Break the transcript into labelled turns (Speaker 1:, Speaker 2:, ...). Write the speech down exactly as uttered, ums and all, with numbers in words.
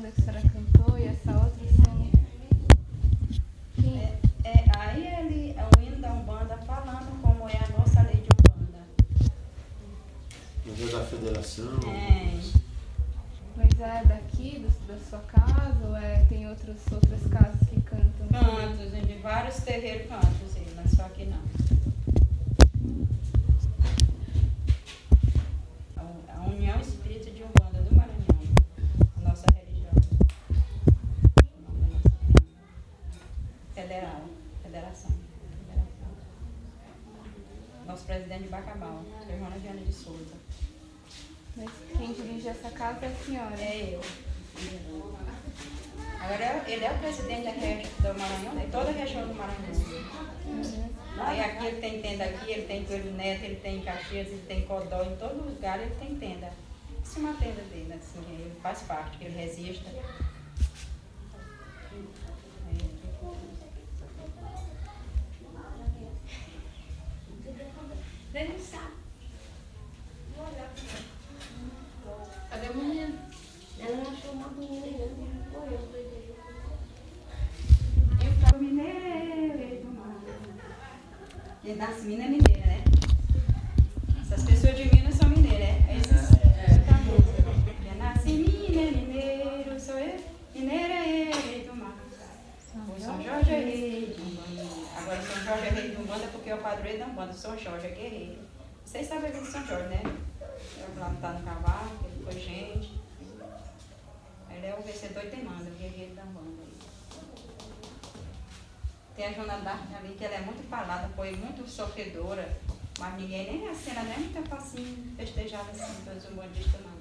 Speaker 1: Umbanda que a senhora cantou e essa outra são...
Speaker 2: É, é, aí ele é o hino da Umbanda falando como é a nossa lei de Umbanda.
Speaker 3: No dia da federação.
Speaker 2: É.
Speaker 1: Mas é daqui, do, da sua casa, ou é, tem outros, outras casas que cantam?
Speaker 2: Cantos, de vários terreiros cantos, mas só que não. A, a União Espírita de Umbanda do Maranhão, a nossa religião. O nome da nossa federal, federação. federação. Nosso presidente de Bacabal, Sr. Joana Viana de Souza.
Speaker 1: Mas quem dirige essa casa é a senhora?
Speaker 2: É eu. Agora ele é o presidente da região do Maranhão, de toda a região do Maranhão.
Speaker 1: Uhum.
Speaker 2: Aí aqui ele tem tenda aqui, ele tem Coelho Neto, ele tem Caxias, ele tem Codó, em todo lugar ele tem tenda. Isso é uma tenda dele, assim, ele faz parte, que ele resista.
Speaker 4: Cadê a menina? Ela não achou uma menina, não foi eu.
Speaker 2: Eu falo mineiro, quem nasce em Minas é mineira, né? Essas pessoas de Minas são mineiras, né? É isso. Tá bom. Quem nasce em Minas é mineiro, sou eu. Mineiro é ele do mar. O São Jorge é rei de Umbanda. Agora São Jorge é rei de Umbanda porque é o padroeiro da Umbanda. São Jorge é guerreiro. Vocês sabem a vida de São Jorge, né? Ele lá tá no cavalo, ele foi gente. Ele é o vencedor e tem manda, o guerreiro da Umbanda. Tem a Joana d'Arc ali, que ela é muito falada, foi muito sofredora, mas ninguém nem a cena nem é muito facinho festejada assim, pelos umbandistas não.